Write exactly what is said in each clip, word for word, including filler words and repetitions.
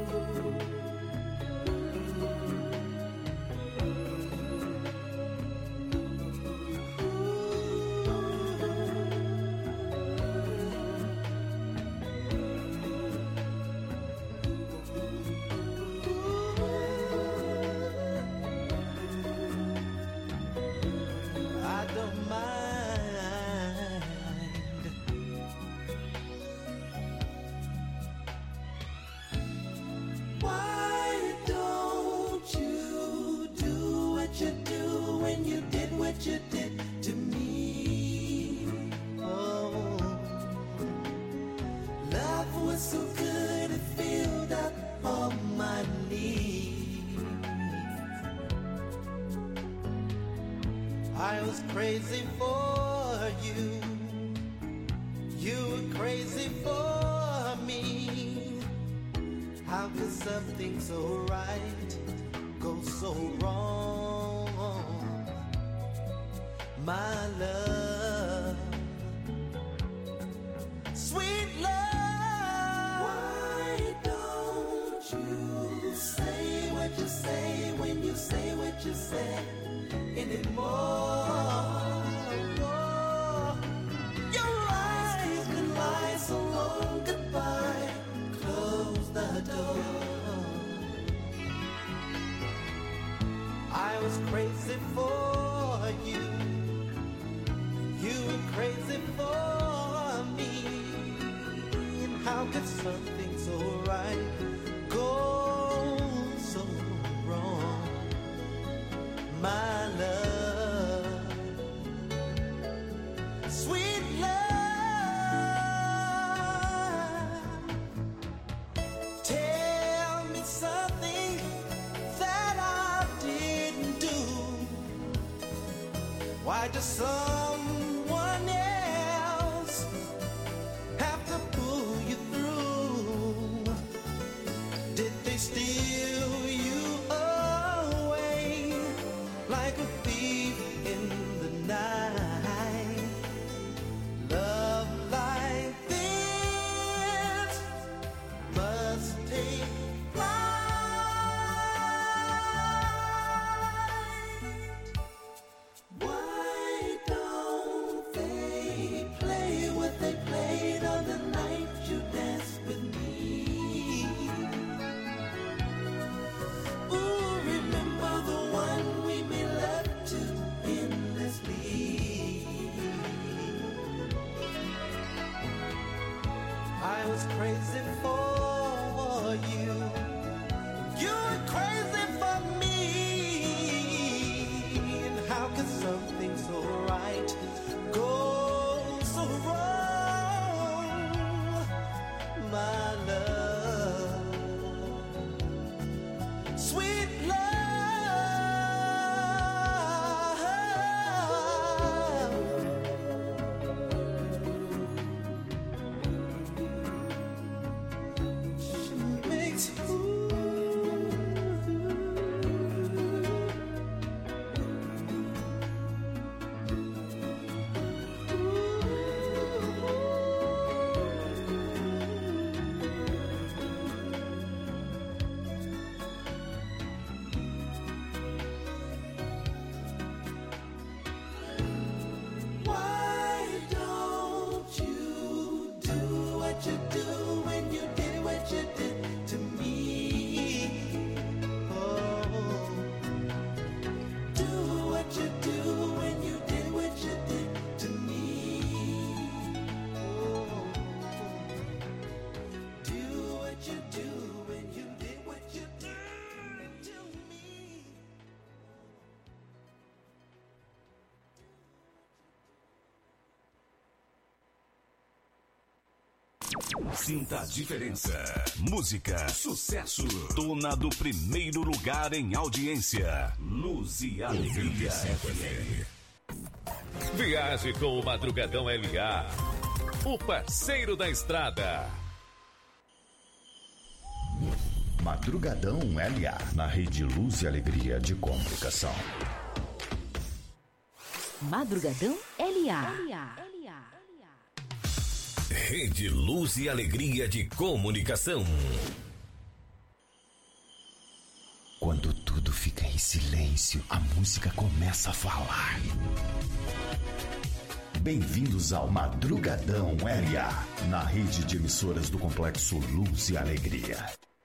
I was crazy for you. You were crazy for me. How could something so right go so wrong? My love, sweet love. Why don't you say what you say when you say what you say anymore? Your eyes can lie so long goodbye. Close the door. I was crazy for you. You were crazy for me. And how could something so right go so wrong? My love, sweet love, tell me something that I didn't do. Why does someone else have to pull you through? Did they steal you away like a thief in the night? Love like this must take flight. Why don't they play what they played on the night you danced with me? Ooh, remember the one we made love to endlessly. I was crazy for you. You were crazy for me. And how could something so right go so wrong? My love, sweet love. She makes Why don't you do what you do when you did what you did to me? Oh, do what you do when you did what you did to me. Oh, do what you do when you did what you did to me. Sinta a diferença. Música, sucesso. Dona do primeiro lugar em audiência. Luz e Alegria F M. Viaje com o Madrugadão L A, o parceiro da estrada. Madrugadão L A, na Rede Luz e Alegria de Comunicação. Madrugadão L A. Rede Luz e Alegria de Comunicação. Em silêncio, a música começa a falar. Bem-vindos ao Madrugadão L A, na rede de emissoras do Complexo Luz e Alegria.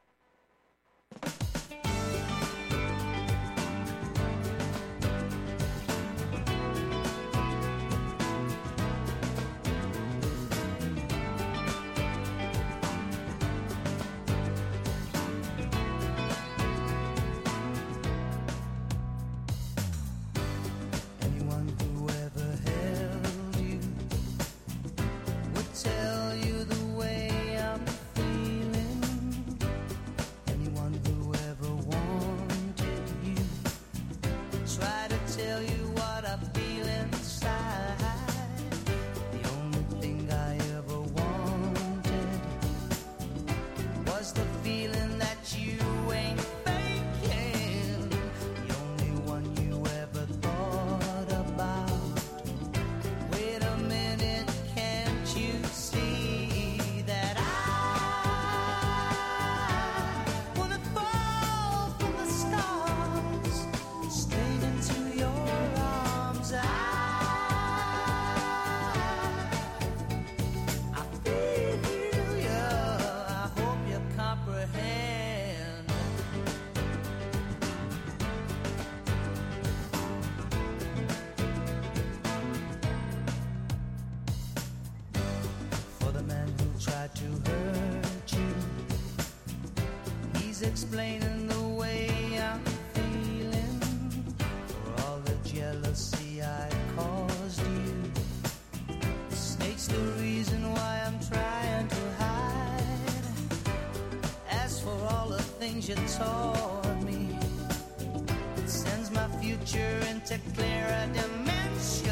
Explaining the way I'm feeling for all the jealousy I caused you. The snake's the reason why I'm trying to hide. As for all the things you taught me, it sends my future into clearer dimensions.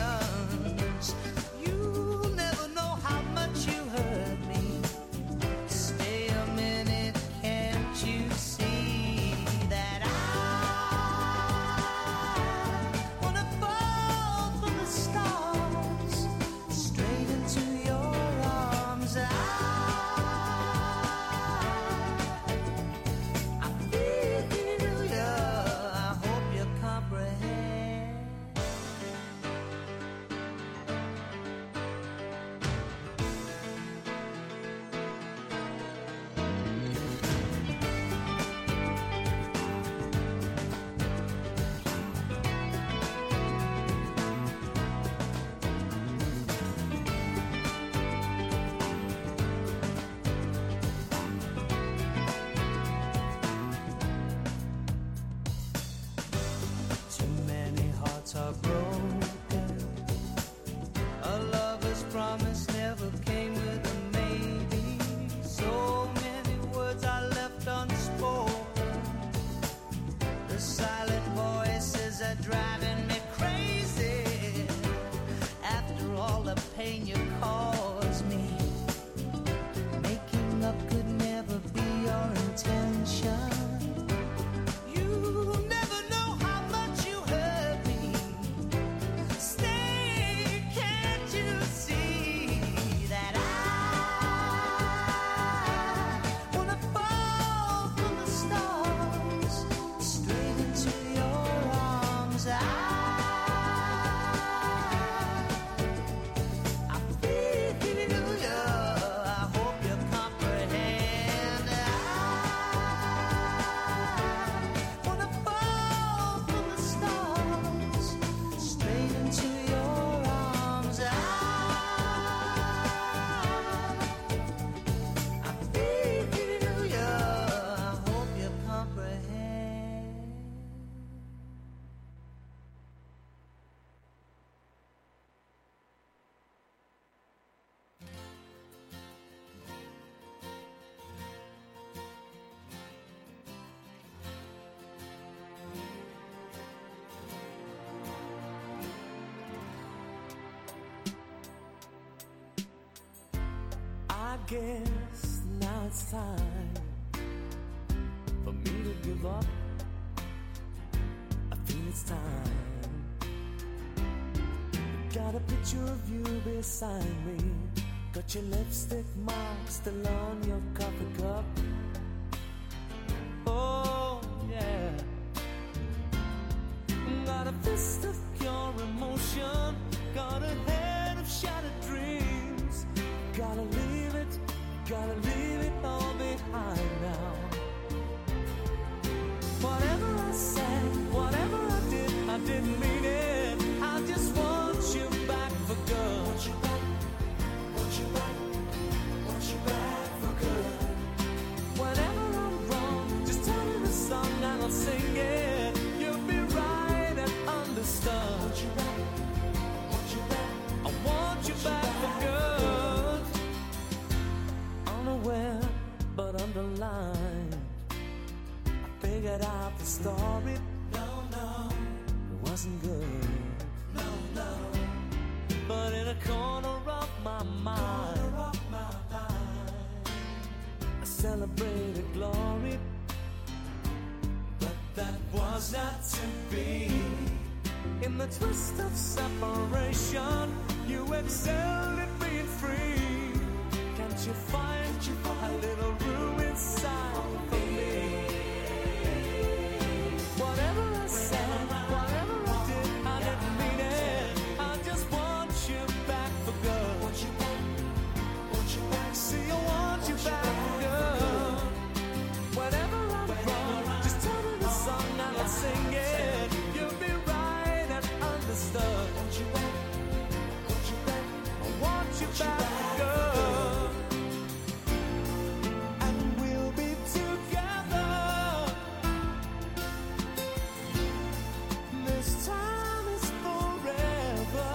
You'll never know how much you hurt me. Stay a minute, can't you see? Are broken. A lover's promise never came with a maybe. So many words are left unspoken. The silent voices are driving me crazy. After all the pain you caused me, making up could never be your intention. I guess now it's time for me to give up. I feel it's time. Got a picture of you beside me. Got your lipstick mark still on your coffee cup. Oh yeah. a fist of pure emotion, got a head of shattered dreams. Gotta leave it, gotta leave it all behind now. Whatever I said, whatever I did, I didn't mean it. I just want you back for good. Want you back, want you back, want you back for good. Whenever I'm wrong, just tell me the song and I'll sing it. You'll be right and understood. Want you back, want you back, I want you back for good. Unaware but underlined, I figured out the story. No, no, it wasn't good. No, no, but in a corner of my mind, of my mind, I celebrated glory. But that was not to be. In the twist of separation, you excelled at being free. Can't you find a little room inside for me? Whatever I said, whatever I did, I didn't mean it. I just want you back for good. Want you back, want you back. See, I want you back for good. Whenever I'm wrong, just tell me the song and I'll sing it. You'll be right and understood. Want you back, want you back, I want you back for good. And we'll be together. This time is forever.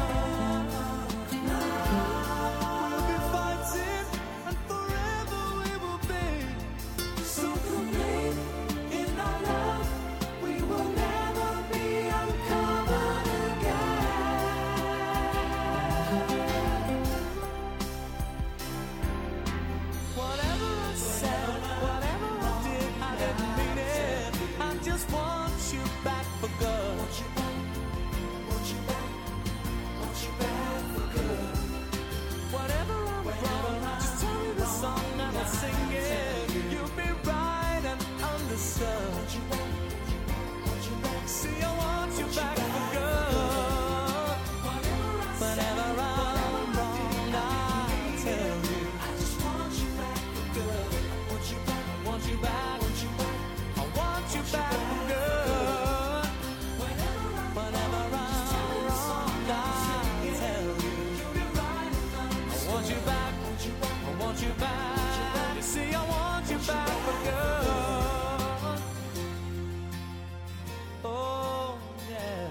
We'll be fighting and forever we will be. So complete in our love, we will never be uncovered again. Whatever I said, whatever I did, I didn't mean it. I just want you back for good. Want you back, want you back, want you back for good. Whatever I'm wrong, just tell me the song and I'll sing it. You'll be right and understood. Want you back, want you back. See, I want you back for good. Whenever I'm wrong, I'll tell you. I just want you back for good. Want you back, want you back, want you back. I want you back for good. Whenever I'm wrong, I'll tell you. I want you back, I want you back. You see, I want you back for good. Oh, yeah.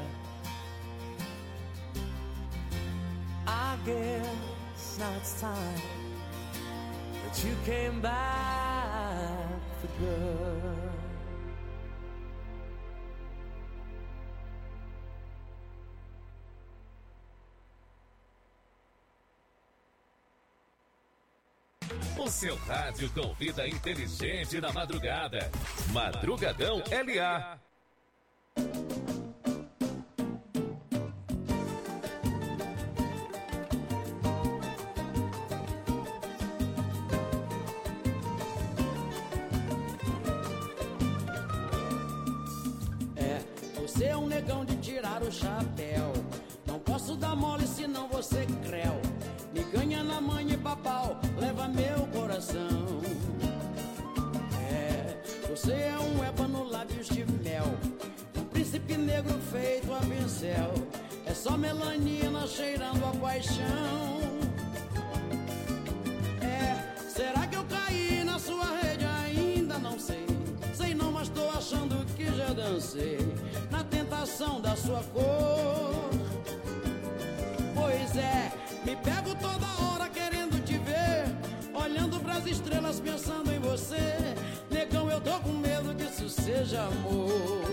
I guess now it's time that you came back for good. O seu rádio com vida inteligente na madrugada. Madrugadão L A. É, você é um negão de tirar o chapéu. Não posso dar mole senão você creu. Me ganha na manha e papau, leva meu coração. É, você é um ébano lábios de mel, um príncipe negro feito a pincel. É só melanina cheirando a paixão. É, será que eu caí na sua rede? Ainda não sei. Sei não, mas tô achando que já dancei na tentação da sua cor. Pois é, me pego toda hora querendo te ver, olhando pras estrelas pensando em você. Negão, eu tô com medo que isso seja amor.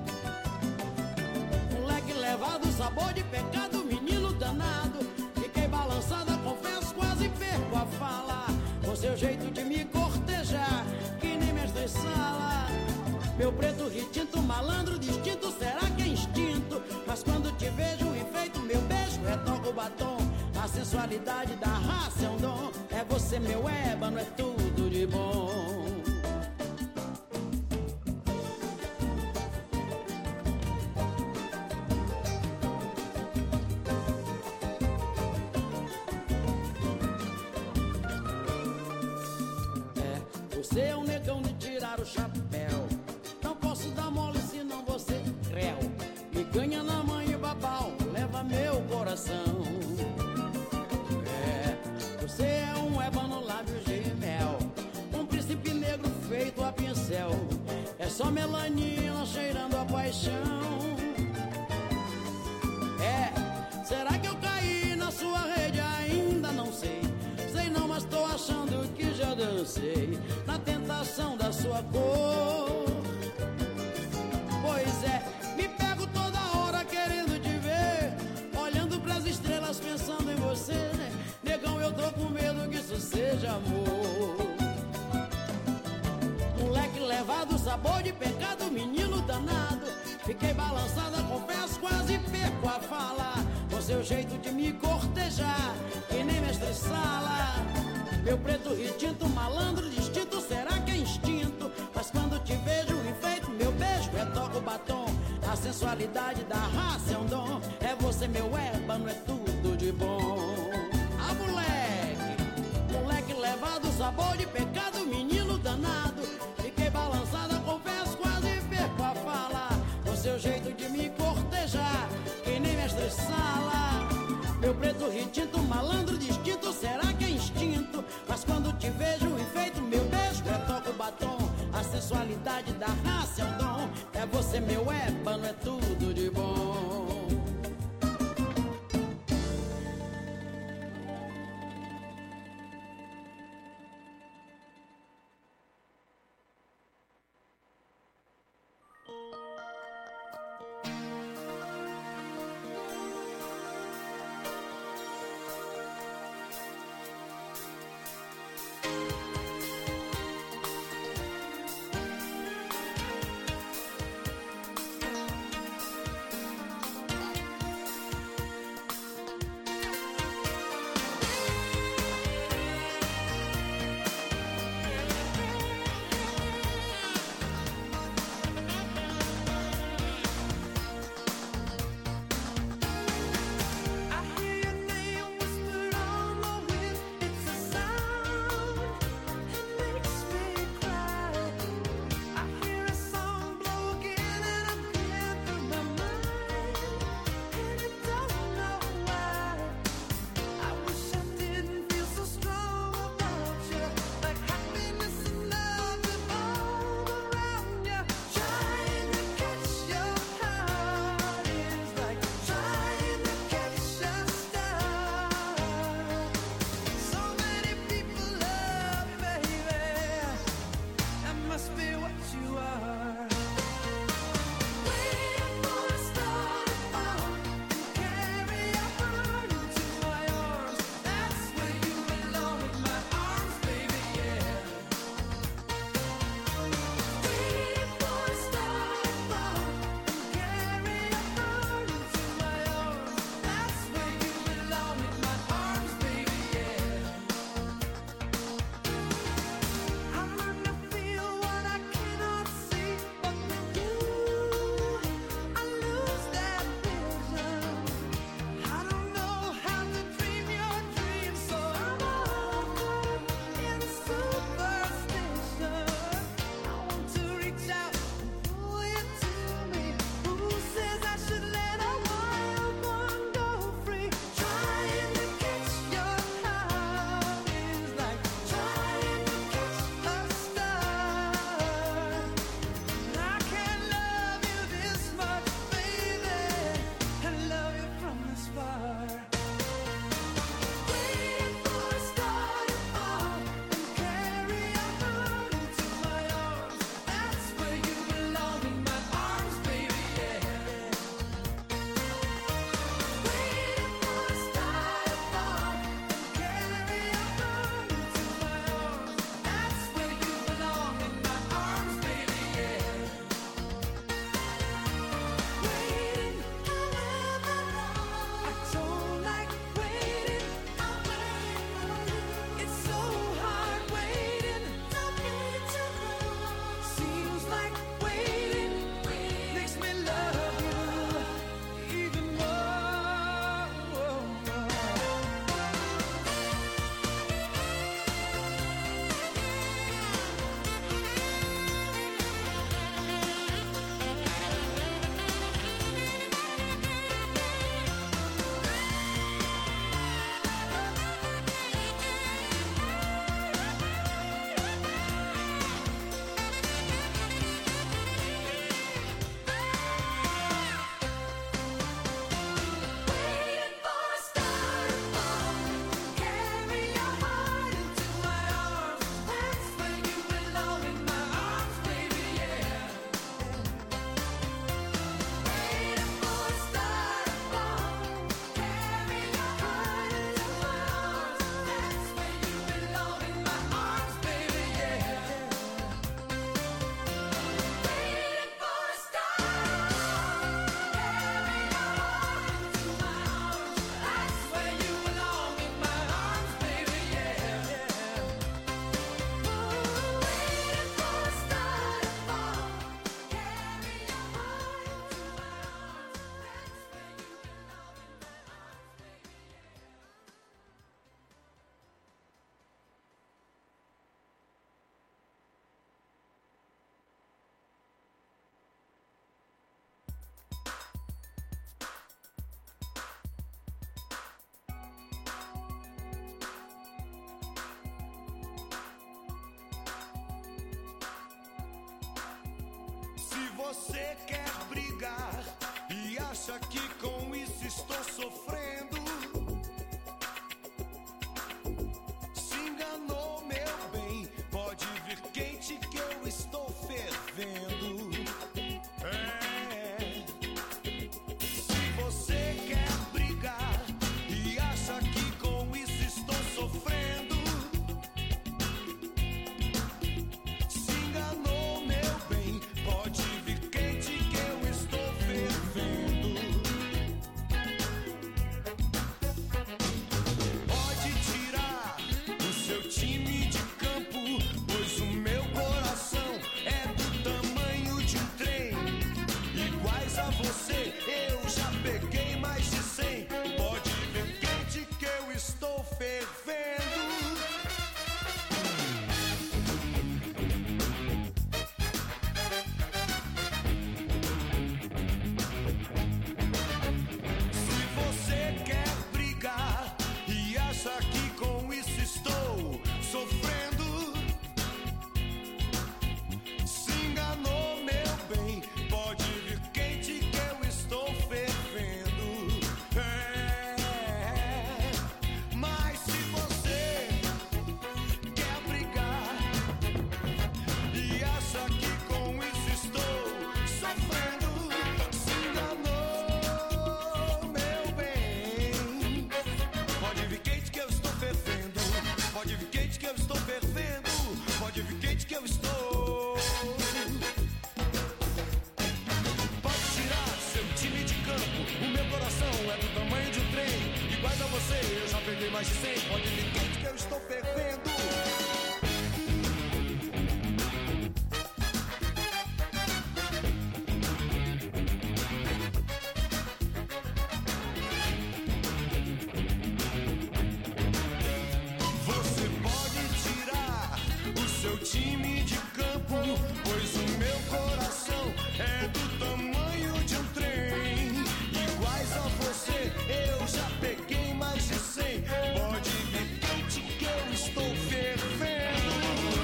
Moleque levado, sabor de pecado, menino danado. Fiquei balançada, confesso, quase perco a fala. Com seu jeito de me cortejar, que nem mestre sala. Meu preto retinto, malandro distinto, será que é instinto? Mas quando te vejo enfeito, meu beijo retoca o batom. A sensualidade da raça é um dom. É você, meu ébano, é tudo de bom. balançada, confesso, quase perco a fala. Com seu jeito de me cortejar, que nem mestre sala. Meu preto retinto, malandro distinto, será que é instinto? Mas quando te vejo enfeito, meu beijo retoca o batom. A sensualidade da raça é um dom. É você meu ébano, é tudo de bom. Ah, moleque, moleque levado, sabor de pecado, menino danado. Fiquei balançada, confesso, quase perco a fala. Com seu jeito de me cortejar, que nem mestre sala. Meu preto retinto, malandro distinto, será que é instinto? Mas quando te vejo enfeito, meu beijo retoca o batom. A sensualidade da raça é um dom. É você meu ébano, é tudo de bom. você quer brigar e acha que com isso estou sofrendo, se enganou, meu bem. Pode vir quente que eu estou fervendo. É. Se você quer brigar e acha que com isso estou sofrendo, se enganou, meu bem. Pode vir quente que eu estou fervendo. Pode tirar o seu time de campo, pois o meu coração é do tamanho de um trem. Iguais a você, eu já peguei mais de cem. Pode vir quente que eu estou fervendo. Se você quer brigar e acha que com isso estou sofrendo, se enganou, meu bem. Pode vir quente que eu estou fervendo. É. Mas se você quer brigar e acha que com isso estou sofrendo, se enganou, meu bem. Pode vir quente que eu estou fervendo. Pode vir quente que eu estou fervendo. Pode vir quente que eu estou. Pode tirar seu time de campo, o meu coração é do tamanho de um trem. Iguais a você, eu já peguei mais de cem. Pode vir quente que eu estou fervendo. Você pode tirar o seu time de campo, pois o meu coração é do tamanho de um trem. Iguais a você, eu já peguei mais de cem. Pode vir quente que eu estou fervendo.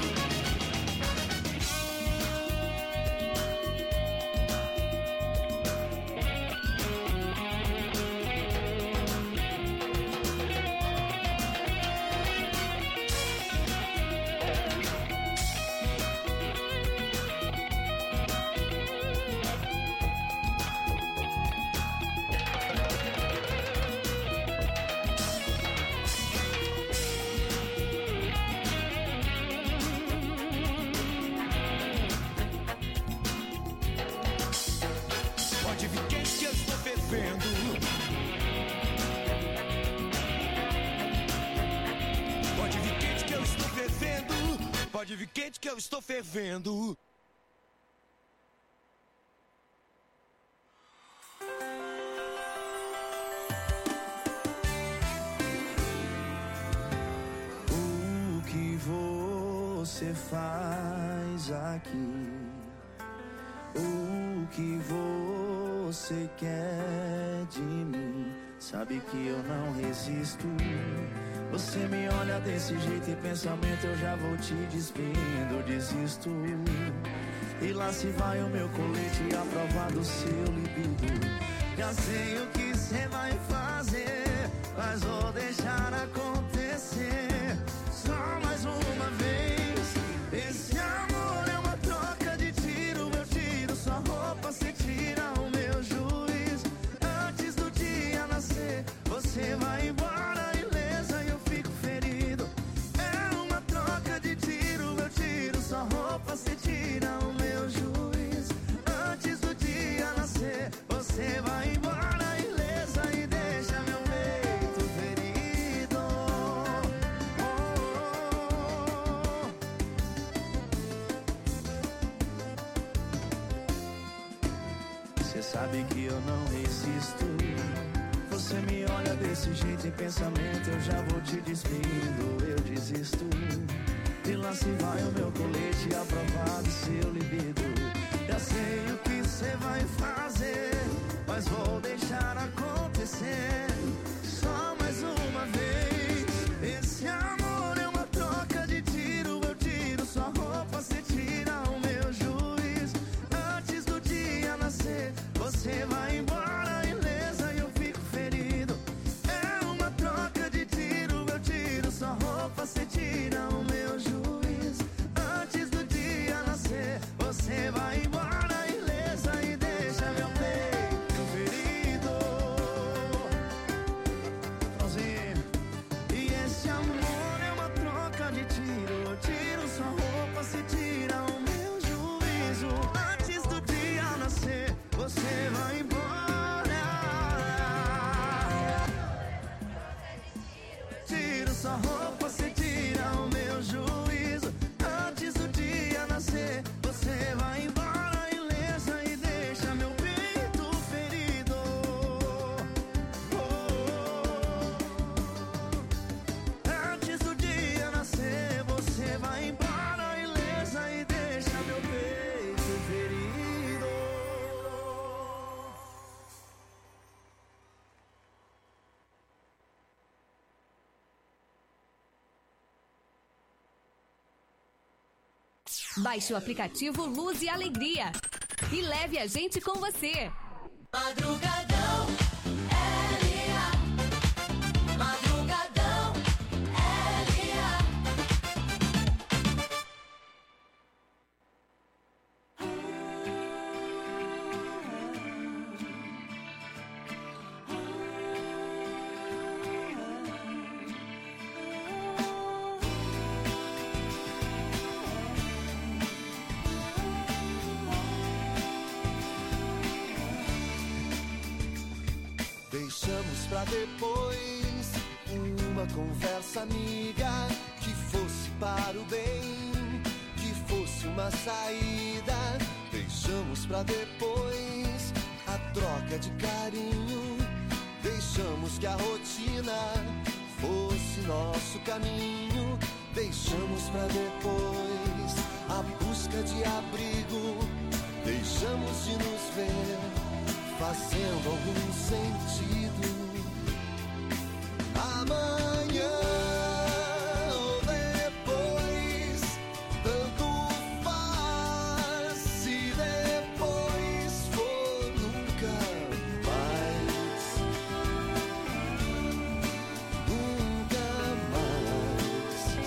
Pode vir quente que eu estou fervendo. Pode vir quente que eu estou fervendo. Pode vir quente que eu estou fervendo. O que você faz aqui? O que você quer de mim? Sabe que eu não resisto. Você me olha desse jeito e pensamento eu já vou te despindo, desisto. E lá se vai o meu colete à prova do seu libido. Já sei o que você vai fazer, mas vou deixar acontecer. Só mais uma vez. Esse amor é uma troca de tiro. Eu tiro sua roupa, você tira o meu juiz. Antes do dia nascer, você vai embora ilesa e eu fico ferido. É uma troca de tiro. Eu tiro sua roupa, você tira o meu juiz. Antes do dia nascer, você vai embora ilesa e deixa meu peito ferido. Você sabe que eu não resisto. Você me olha desse jeito em pensamento eu já vou te despindo, eu desisto. E lá se vai o meu colete à prova do seu libido. Já sei o que você vai fazer, mas vou deixar acontecer. Só mais uma vez. Esse amor é uma troca de tiro. Eu tiro sua roupa, você tira o meu juiz. Antes do dia tira o meu juízo. Antes do dia nascer, você vai embora ilesa e deixa meu peito ferido. Sozinho. E esse amor é uma troca de tiro. Eu tiro sua roupa, se tira o meu juízo. Antes do dia nascer, você vai embora. Tiro sua roupa, se tira o meu juízo. Antes do dia nascer, você vai embora ilesa e deixa meu peito ferido. Oh. Antes do dia nascer, você vai embora ilesa e deixa meu peito ferido. Baixe o aplicativo Luz e Alegria e leve a gente com você. Madrugadão, L A. Madrugadão, L A. Deixamos pra depois uma conversa amiga que fosse para o bem, que fosse uma saída. Deixamos pra depois a troca de carinho. Deixamos que a rotina fosse nosso caminho. Deixamos pra depois a busca de abrigo. Deixamos de nos ver fazendo algum sentido. Amanhã ou depois, tanto faz. Se depois for nunca mais, nunca mais.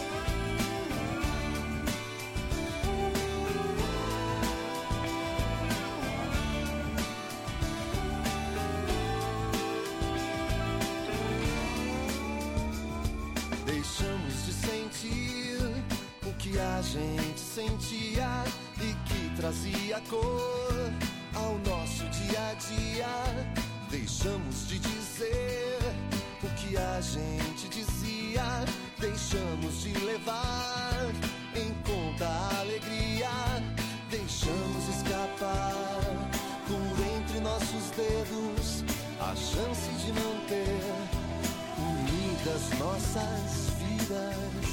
Deixamos de sentir o que a gente sentia e que trazia cor ao nosso dia a dia. Deixamos de dizer o que a gente dizia. Deixamos de levar em conta a alegria. Deixamos escapar por entre nossos dedos a chance de manter unidas nossas vidas.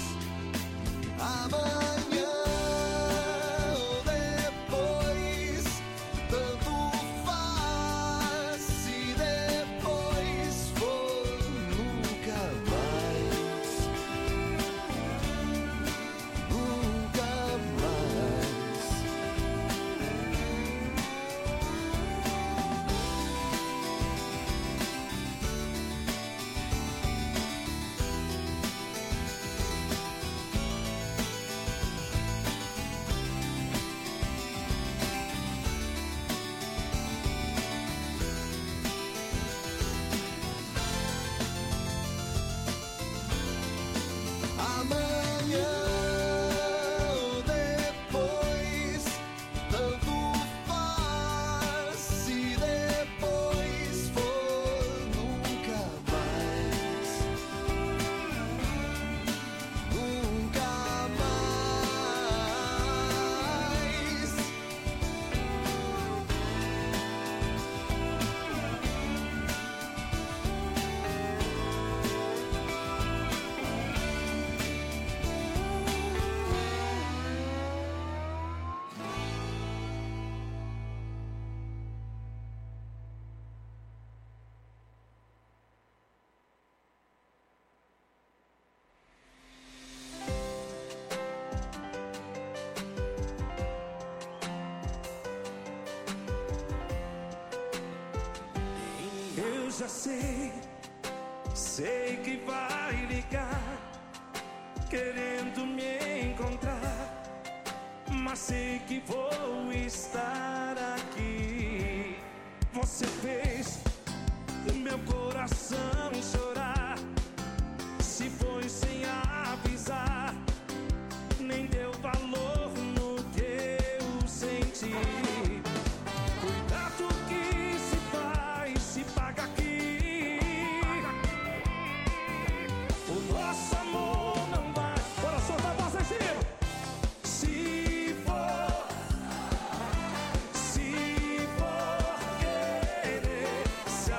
Amanhã ou depois, tanto faz. Se depois for nunca mais, nunca mais. Amanhã ou depois, tanto faz. Se depois for nunca mais, nunca mais. Eu já sei, sei que vai ligar querendo me encontrar, mas sei que vou estar aqui. Você fez meu coração chorar, se foi sem avisar, nem deu valor no que eu senti. Cuidado que se faz, se paga aqui. O nosso amor não vai. Bora soltar a voz em cima. Se for, se for querer se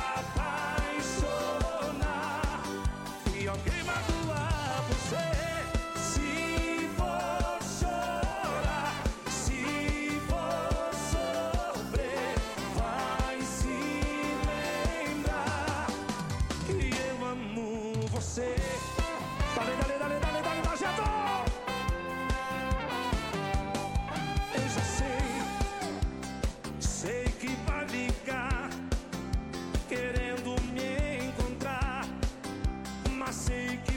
apaixonar e alguém magoar você, se for chorar, se for sofrer, vai se lembrar que eu amo você. Dale, dale, dale, dale, dale, Nojento! Eu já sei, sei que vai ligar, querendo me encontrar, mas sei que